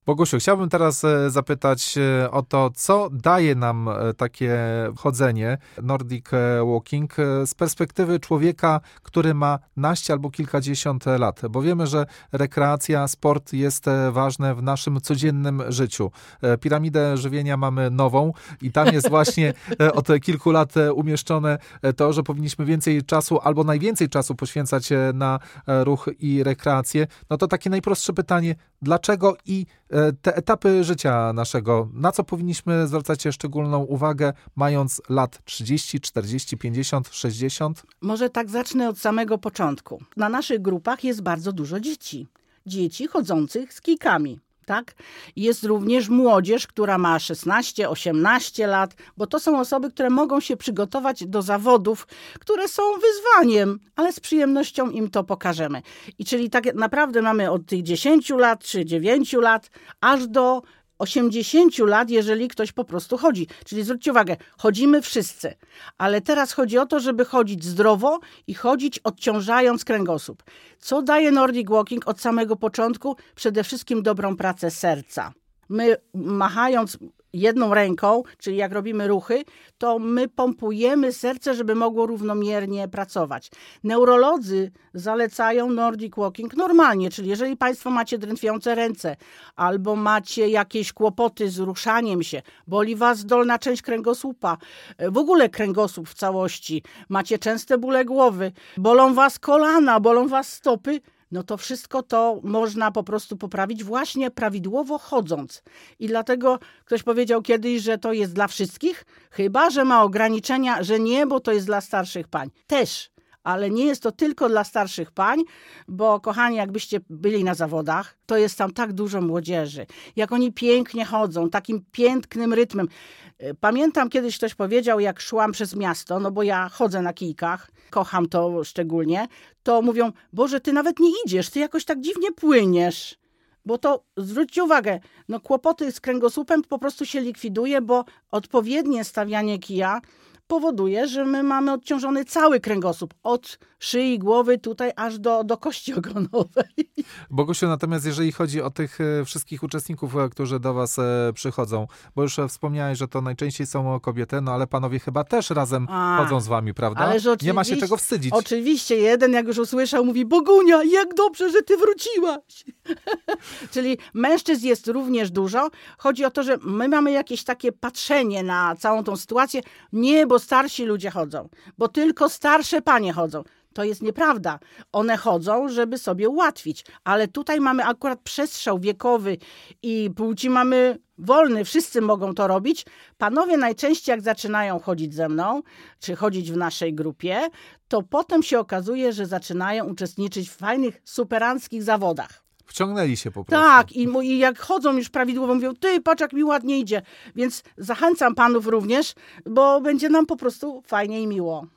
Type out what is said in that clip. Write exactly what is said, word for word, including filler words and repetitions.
Bogusiu, chciałbym teraz zapytać o to, co daje nam takie chodzenie, Nordic Walking, z perspektywy człowieka, który ma naście albo kilkadziesiąt lat, bo wiemy, że rekreacja, sport jest ważne w naszym codziennym życiu. Piramidę żywienia mamy nową i tam jest właśnie od kilku lat umieszczone to, że powinniśmy więcej czasu albo najwięcej czasu poświęcać na ruch i rekreację. No to takie najprostsze pytanie, dlaczego i te etapy życia naszego, na co powinniśmy zwracać szczególną uwagę, mając lat trzydzieści, czterdzieści, pięćdziesiąt, sześćdziesiąt? Może tak zacznę od samego początku. Na naszych grupach jest bardzo dużo dzieci. Dzieci chodzących z kijkami. Tak? Jest również młodzież, która ma szesnaście, osiemnaście lat, bo to są osoby, które mogą się przygotować do zawodów, które są wyzwaniem, ale z przyjemnością im to pokażemy. I czyli tak naprawdę mamy od tych dziesięciu lat czy dziewięciu lat aż do osiemdziesięciu lat, jeżeli ktoś po prostu chodzi. Czyli zwróćcie uwagę, chodzimy wszyscy, ale teraz chodzi o to, żeby chodzić zdrowo i chodzić odciążając kręgosłup. Co daje Nordic Walking od samego początku? Przede wszystkim dobrą pracę serca. My machając jedną ręką, czyli jak robimy ruchy, to my pompujemy serce, żeby mogło równomiernie pracować. Neurolodzy zalecają Nordic Walking normalnie, czyli jeżeli Państwo macie drętwiące ręce albo macie jakieś kłopoty z ruszaniem się, boli Was dolna część kręgosłupa, w ogóle kręgosłup w całości, macie częste bóle głowy, bolą Was kolana, bolą Was stopy, no to wszystko to można po prostu poprawić właśnie prawidłowo chodząc. I dlatego ktoś powiedział kiedyś, że to jest dla wszystkich, chyba że ma ograniczenia, że nie, bo to jest dla starszych pań. Też, ale nie jest to tylko dla starszych pań, bo kochani, jakbyście byli na zawodach, to jest tam tak dużo młodzieży. Jak oni pięknie chodzą, takim pięknym rytmem. Pamiętam kiedyś ktoś powiedział, jak szłam przez miasto, no bo ja chodzę na kijkach, kocham to szczególnie, to mówią, Boże, ty nawet nie idziesz, ty jakoś tak dziwnie płyniesz. Bo to, zwróćcie uwagę, no kłopoty z kręgosłupem po prostu się likwiduje, bo odpowiednie stawianie kija powoduje, że my mamy odciążony cały kręgosłup, od szyi, głowy tutaj aż do, do kości ogonowej. Bogusiu, natomiast jeżeli chodzi o tych wszystkich uczestników, którzy do was przychodzą, bo już wspomniałeś, że to najczęściej są kobiety, no ale panowie chyba też razem A, chodzą z wami, prawda? Nie ma się czego wstydzić. Oczywiście, jeden jak już usłyszał, mówi, Bogunia, jak dobrze, że ty wróciłaś. Czyli mężczyzn jest również dużo. Chodzi o to, że my mamy jakieś takie patrzenie na całą tą sytuację. Nie, bo starsi ludzie chodzą, bo tylko starsze panie chodzą. To jest nieprawda. One chodzą, żeby sobie ułatwić, ale tutaj mamy akurat przestrzał wiekowy i płci mamy wolny, wszyscy mogą to robić. Panowie najczęściej jak zaczynają chodzić ze mną, czy chodzić w naszej grupie, to potem się okazuje, że zaczynają uczestniczyć w fajnych, superanckich zawodach. Wciągnęli się po prostu. Tak, i, i jak chodzą już prawidłowo, mówią, ty patrz jak mi ładnie idzie. Więc zachęcam panów również, bo będzie nam po prostu fajnie i miło.